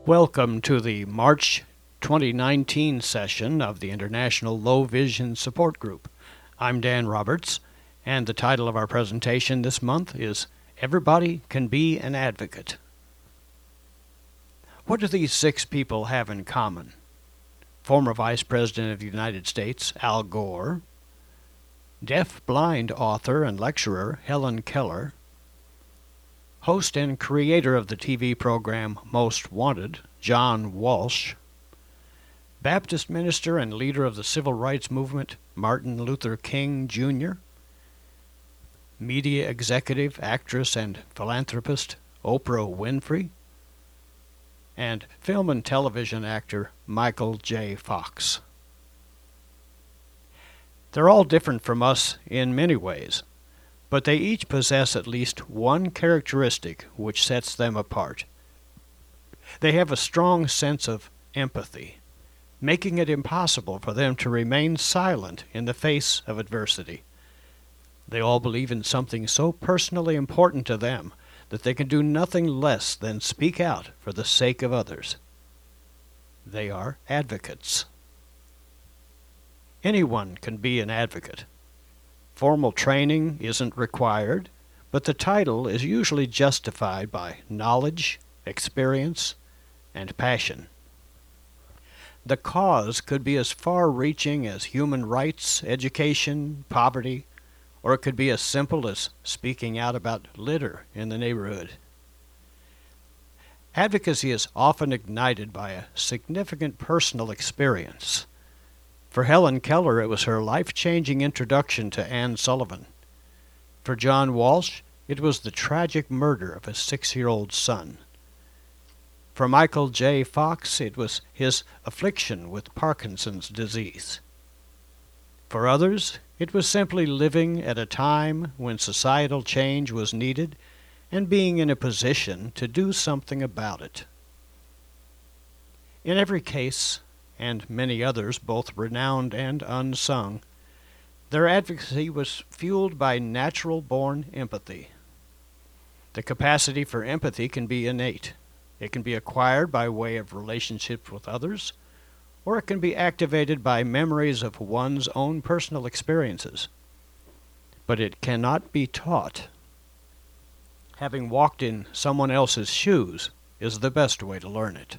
Welcome to the March 2019 session of the International Low Vision Support Group. I'm Dan Roberts, and the title of our presentation this month is Everybody Can Be an Advocate. What do these six people have in common? Former Vice President of the United States, Al Gore, deaf-blind author and lecturer Helen Keller, host and creator of the TV program Most Wanted, John Walsh, Baptist minister and leader of the civil rights movement, Martin Luther King, Jr., media executive, actress, and philanthropist, Oprah Winfrey, and film and television actor, Michael J. Fox. They're all different from us in many ways, but they each possess at least one characteristic which sets them apart. They have a strong sense of empathy, making it impossible for them to remain silent in the face of adversity. They all believe in something so personally important to them that they can do nothing less than speak out for the sake of others. They are advocates. Anyone can be an advocate. Formal training isn't required, but the title is usually justified by knowledge, experience, and passion. The cause could be as far-reaching as human rights, education, poverty, or it could be as simple as speaking out about litter in the neighborhood. Advocacy is often ignited by a significant personal experience. For Helen Keller, it was her life-changing introduction to Anne Sullivan. For John Walsh, it was the tragic murder of his 6-year-old son. For Michael J. Fox, it was his affliction with Parkinson's disease. For others, it was simply living at a time when societal change was needed and being in a position to do something about it. In every case, and many others, both renowned and unsung, their advocacy was fueled by natural-born empathy. The capacity for empathy can be innate. It can be acquired by way of relationships with others, or it can be activated by memories of one's own personal experiences. But it cannot be taught. Having walked in someone else's shoes is the best way to learn it.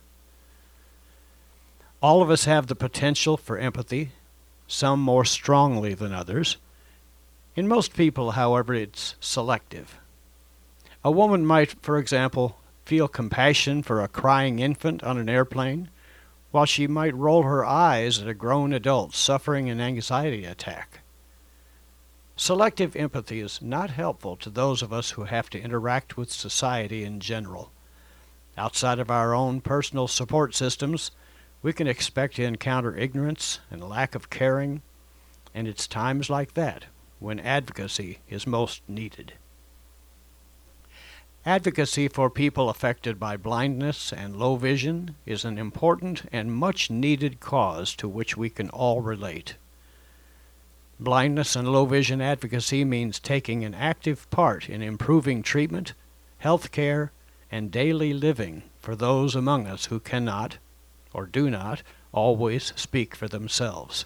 All of us have the potential for empathy, some more strongly than others. In most people, however, it's selective. A woman might, for example, feel compassion for a crying infant on an airplane, while she might roll her eyes at a grown adult suffering an anxiety attack. Selective empathy is not helpful to those of us who have to interact with society in general. Outside of our own personal support systems, we can expect to encounter ignorance and lack of caring, and it's times like that when advocacy is most needed. Advocacy for people affected by blindness and low vision is an important and much-needed cause to which we can all relate. Blindness and low vision advocacy means taking an active part in improving treatment, health care, and daily living for those among us who cannot, or do not, always speak for themselves.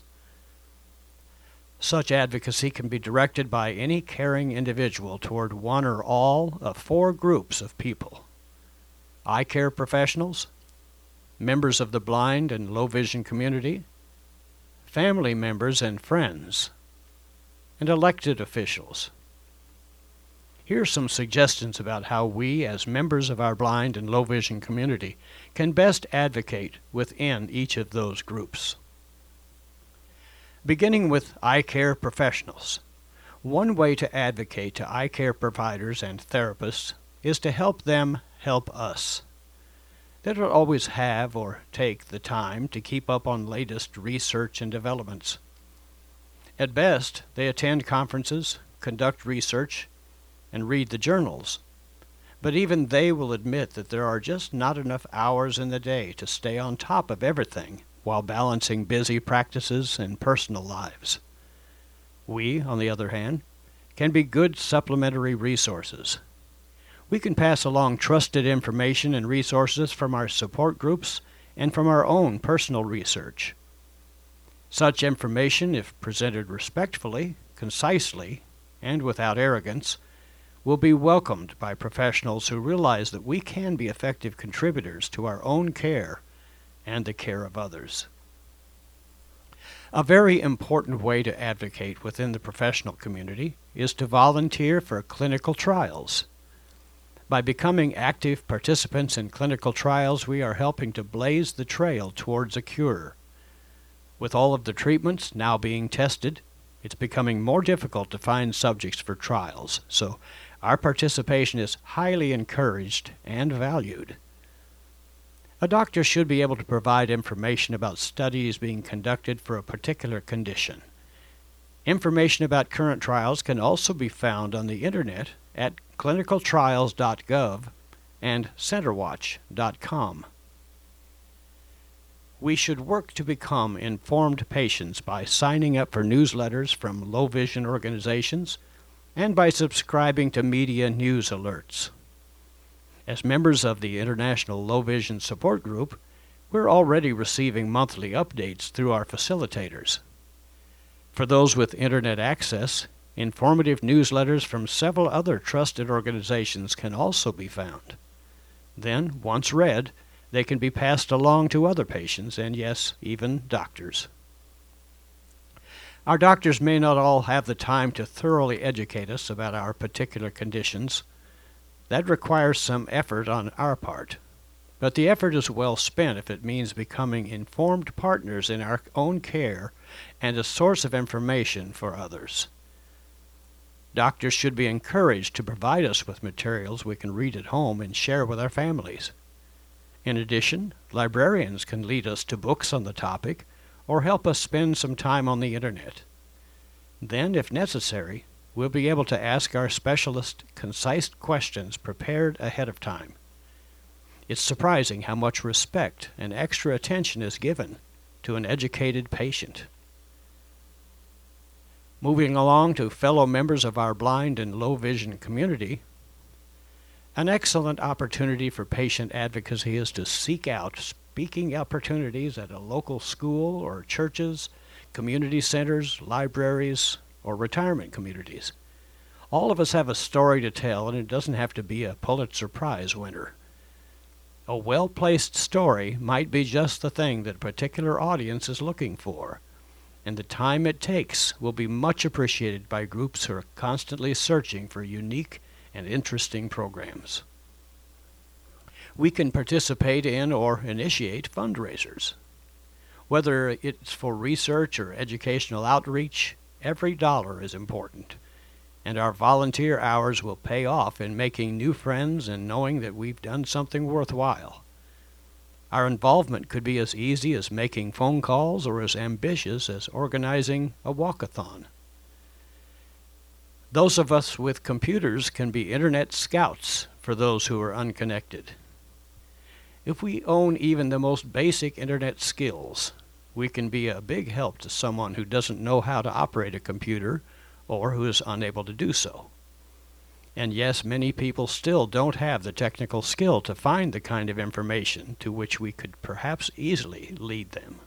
Such advocacy can be directed by any caring individual toward one or all of 4 groups of people: eye care professionals, members of the blind and low vision community, family members and friends, and elected officials. Here are some suggestions about how we, as members of our blind and low vision community, can best advocate within each of those groups. Beginning with eye care professionals. One way to advocate to eye care providers and therapists is to help them help us. They don't always have or take the time to keep up on latest research and developments. At best, they attend conferences, conduct research, and read the journals. But even they will admit that there are just not enough hours in the day to stay on top of everything while balancing busy practices and personal lives. We, on the other hand, can be good supplementary resources. We can pass along trusted information and resources from our support groups and from our own personal research. Such information, if presented respectfully, concisely, and without arrogance, will be welcomed by professionals who realize that we can be effective contributors to our own care and the care of others. A very important way to advocate within the professional community is to volunteer for clinical trials. By becoming active participants in clinical trials, we are helping to blaze the trail towards a cure. With all of the treatments now being tested, it's becoming more difficult to find subjects for trials, so our participation is highly encouraged and valued. A doctor should be able to provide information about studies being conducted for a particular condition. Information about current trials can also be found on the Internet at clinicaltrials.gov and centerwatch.com. We should work to become informed patients by signing up for newsletters from low vision organizations and by subscribing to media news alerts. As members of the International Low Vision Support Group, we're already receiving monthly updates through our facilitators. For those with Internet access, informative newsletters from several other trusted organizations can also be found. Then, once read, they can be passed along to other patients and, yes, even doctors. Our doctors may not all have the time to thoroughly educate us about our particular conditions. That requires some effort on our part, but the effort is well spent if it means becoming informed partners in our own care and a source of information for others. Doctors should be encouraged to provide us with materials we can read at home and share with our families. In addition, librarians can lead us to books on the topic or help us spend some time on the Internet. Then, if necessary, we'll be able to ask our specialist concise questions prepared ahead of time. It's surprising how much respect and extra attention is given to an educated patient. Moving along to fellow members of our blind and low vision community, an excellent opportunity for patient advocacy is to seek out speaking opportunities at a local school or churches, community centers, libraries, or retirement communities. All of us have a story to tell, and it doesn't have to be a Pulitzer Prize winner. A well-placed story might be just the thing that a particular audience is looking for, and the time it takes will be much appreciated by groups who are constantly searching for unique and interesting programs. We can participate in or initiate fundraisers. Whether it's for research or educational outreach, every dollar is important, and our volunteer hours will pay off in making new friends and knowing that we've done something worthwhile. Our involvement could be as easy as making phone calls or as ambitious as organizing a walkathon. Those of us with computers can be Internet scouts for those who are unconnected. If we own even the most basic Internet skills, we can be a big help to someone who doesn't know how to operate a computer or who is unable to do so. And yes, many people still don't have the technical skill to find the kind of information to which we could perhaps easily lead them.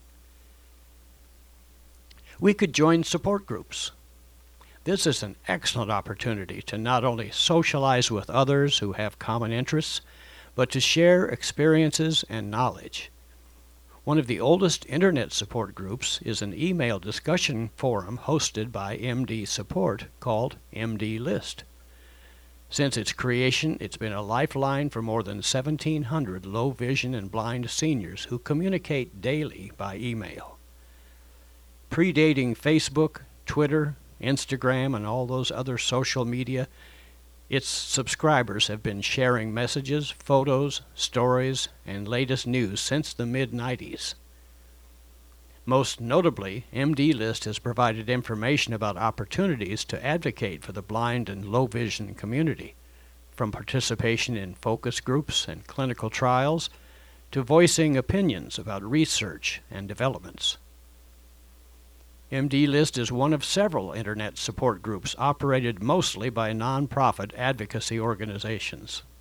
We could join support groups. This is an excellent opportunity to not only socialize with others who have common interests, but to share experiences and knowledge. One of the oldest Internet support groups is an email discussion forum hosted by MD Support called MD List. Since its creation, it's been a lifeline for more than 1,700 low vision and blind seniors who communicate daily by email. Predating Facebook, Twitter, Instagram, and all those other social media, its subscribers have been sharing messages, photos, stories, and latest news since the mid-90s. Most notably, MD List has provided information about opportunities to advocate for the blind and low vision community, from participation in focus groups and clinical trials to voicing opinions about research and developments. MD List is one of several Internet support groups operated mostly by nonprofit advocacy organizations.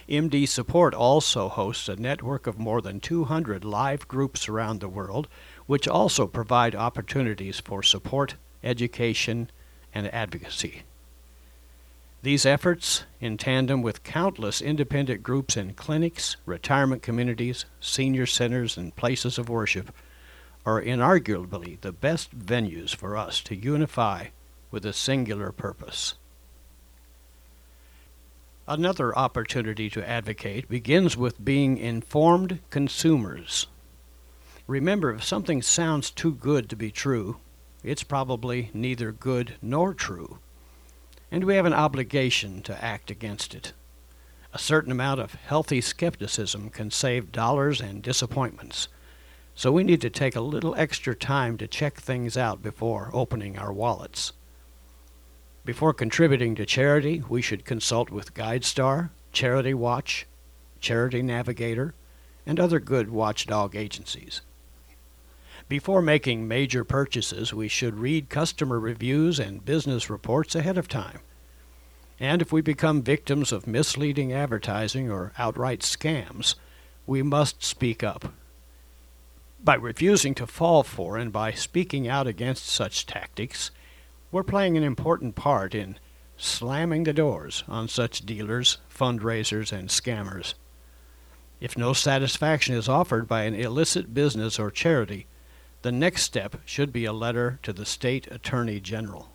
MD Support also hosts a network of more than 200 live groups around the world, which also provide opportunities for support, education, and advocacy. These efforts, in tandem with countless independent groups in clinics, retirement communities, senior centers, and places of worship, are inarguably the best venues for us to unify with a singular purpose. Another opportunity to advocate begins with being informed consumers. Remember, if something sounds too good to be true, it's probably neither good nor true, and we have an obligation to act against it. A certain amount of healthy skepticism can save dollars and disappointments, so we need to take a little extra time to check things out before opening our wallets. Before contributing to charity, we should consult with GuideStar, Charity Watch, Charity Navigator, and other good watchdog agencies. Before making major purchases, we should read customer reviews and business reports ahead of time. And if we become victims of misleading advertising or outright scams, we must speak up. By refusing to fall for and by speaking out against such tactics, we're playing an important part in slamming the doors on such dealers, fundraisers, and scammers. If no satisfaction is offered by an illicit business or charity, the next step should be a letter to the State Attorney General.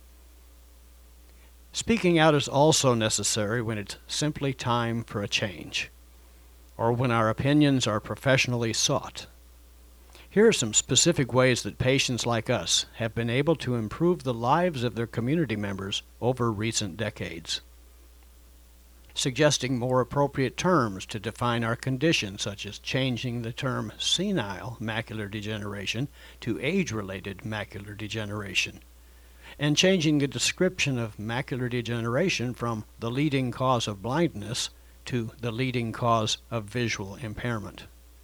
Speaking out is also necessary when it's simply time for a change, or when our opinions are professionally sought. Here are some specific ways that patients like us have been able to improve the lives of their community members over recent decades. Suggesting more appropriate terms to define our condition, such as changing the term senile macular degeneration to age-related macular degeneration, and changing the description of macular degeneration from the leading cause of blindness to the leading cause of visual impairment.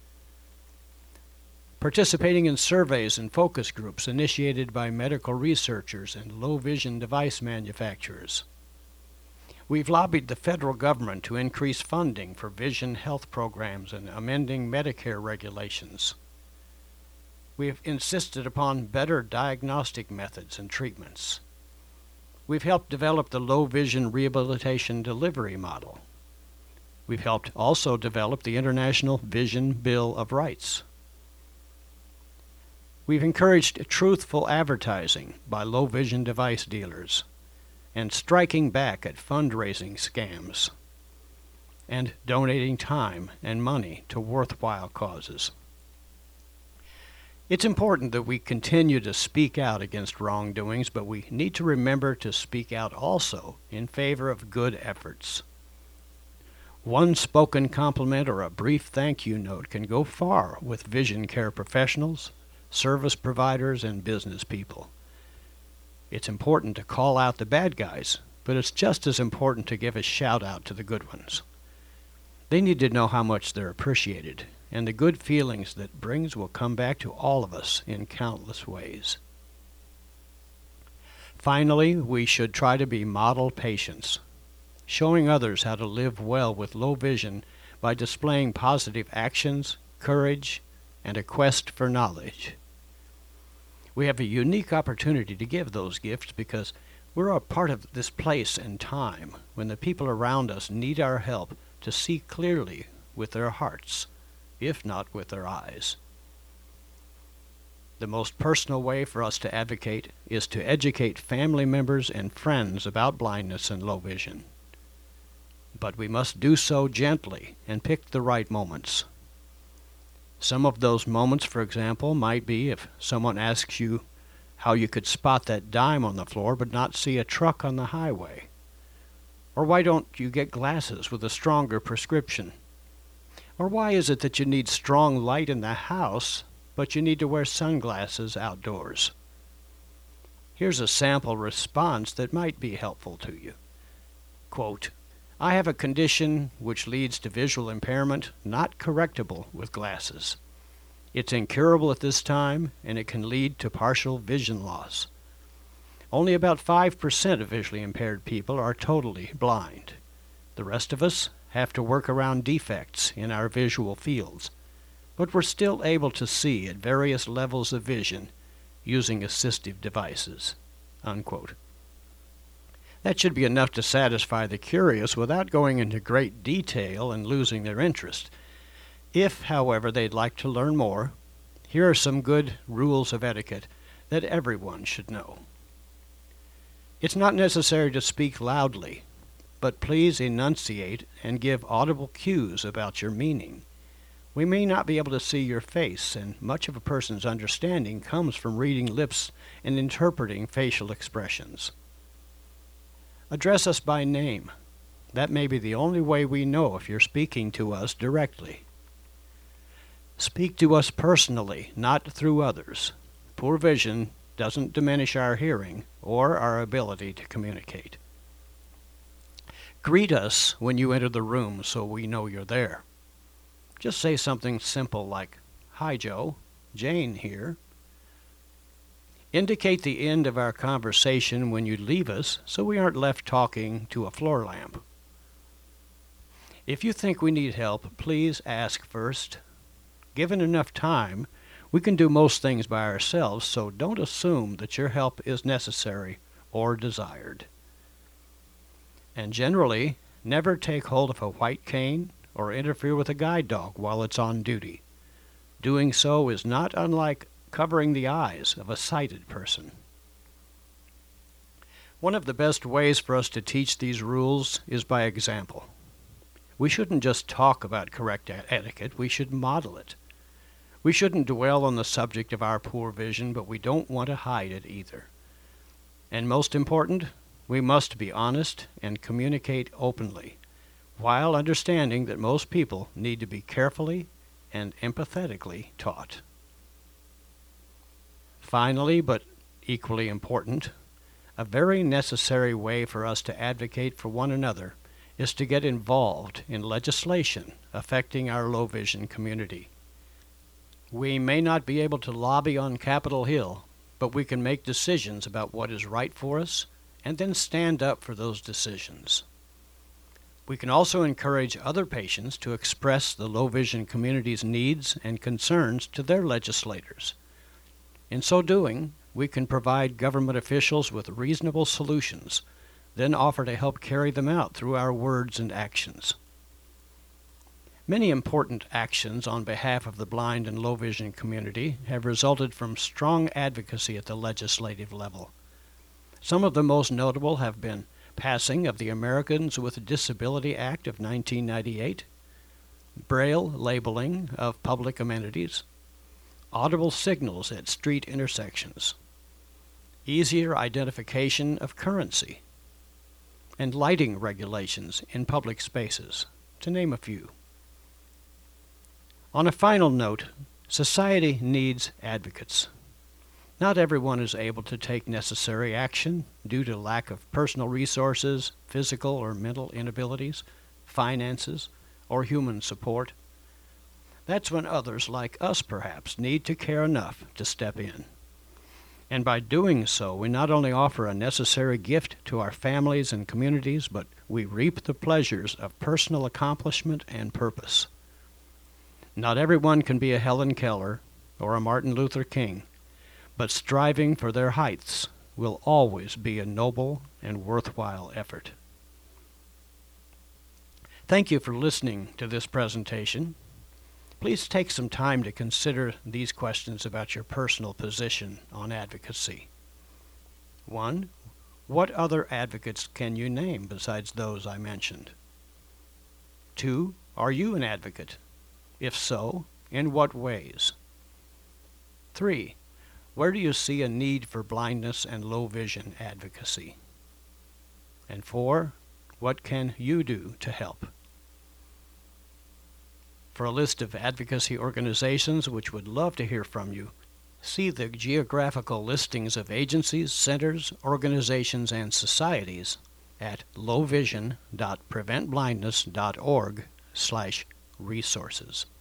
Participating in surveys and focus groups initiated by medical researchers and low-vision device manufacturers. We've lobbied the federal government to increase funding for vision health programs and amending Medicare regulations. We've insisted upon better diagnostic methods and treatments. We've helped develop the low vision rehabilitation delivery model. We've helped also develop the International Vision Bill of Rights. We've encouraged truthful advertising by low vision device dealers, and striking back at fundraising scams, and donating time and money to worthwhile causes. It's important that we continue to speak out against wrongdoings, but we need to remember to speak out also in favor of good efforts. One spoken compliment or a brief thank you note can go far with vision care professionals, service providers, and business people. It's important to call out the bad guys, but it's just as important to give a shout out to the good ones. They need to know how much they're appreciated, and the good feelings that brings will come back to all of us in countless ways. Finally, we should try to be model patients, showing others how to live well with low vision by displaying positive actions, courage, and a quest for knowledge. We have a unique opportunity to give those gifts because we're a part of this place and time when the people around us need our help to see clearly with their hearts, if not with their eyes. The most personal way for us to advocate is to educate family members and friends about blindness and low vision. But we must do so gently and pick the right moments. Some of those moments, for example, might be if someone asks you how you could spot that dime on the floor but not see a truck on the highway. Or why don't you get glasses with a stronger prescription? Or why is it that you need strong light in the house, but you need to wear sunglasses outdoors? Here's a sample response that might be helpful to you. Quote, I have a condition which leads to visual impairment not correctable with glasses. It's incurable at this time, and it can lead to partial vision loss. Only about 5% of visually impaired people are totally blind. The rest of us have to work around defects in our visual fields, but we're still able to see at various levels of vision using assistive devices." Unquote. That should be enough to satisfy the curious without going into great detail and losing their interest. If, however, they'd like to learn more, here are some good rules of etiquette that everyone should know. It's not necessary to speak loudly, but please enunciate and give audible cues about your meaning. We may not be able to see your face, and much of a person's understanding comes from reading lips and interpreting facial expressions. Address us by name. That may be the only way we know if you're speaking to us directly. Speak to us personally, not through others. Poor vision doesn't diminish our hearing or our ability to communicate. Greet us when you enter the room so we know you're there. Just say something simple like, "Hi, Joe. Jane here." Indicate the end of our conversation when you leave us so we aren't left talking to a floor lamp. If you think we need help, please ask first. Given enough time, we can do most things by ourselves, so don't assume that your help is necessary or desired. And generally, never take hold of a white cane or interfere with a guide dog while it's on duty. Doing so is not unlike covering the eyes of a sighted person. One of the best ways for us to teach these rules is by example. We shouldn't just talk about correct etiquette, we should model it. We shouldn't dwell on the subject of our poor vision, but we don't want to hide it either. And most important, we must be honest and communicate openly, while understanding that most people need to be carefully and empathetically taught. Finally, but equally important, a very necessary way for us to advocate for one another is to get involved in legislation affecting our low vision community. We may not be able to lobby on Capitol Hill, but we can make decisions about what is right for us and then stand up for those decisions. We can also encourage other patients to express the low vision community's needs and concerns to their legislators. In so doing, we can provide government officials with reasonable solutions, then offer to help carry them out through our words and actions. Many important actions on behalf of the blind and low vision community have resulted from strong advocacy at the legislative level. Some of the most notable have been passing of the Americans with Disability Act of 1998, Braille labeling of public amenities, audible signals at street intersections, easier identification of currency, and lighting regulations in public spaces, to name a few. On a final note, society needs advocates. Not everyone is able to take necessary action due to lack of personal resources, physical or mental inabilities, finances, or human support. That's when others, like us perhaps, need to care enough to step in. And by doing so, we not only offer a necessary gift to our families and communities, but we reap the pleasures of personal accomplishment and purpose. Not everyone can be a Helen Keller or a Martin Luther King, but striving for their heights will always be a noble and worthwhile effort. Thank you for listening to this presentation. Please take some time to consider these questions about your personal position on advocacy. 1. What other advocates can you name besides those I mentioned? 2. Are you an advocate? If so, in what ways? 3. Where do you see a need for blindness and low vision advocacy? And 4. What can you do to help? For a list of advocacy organizations which would love to hear from you, see the geographical listings of agencies, centers, organizations, and societies at lowvision.preventblindness.org/resources.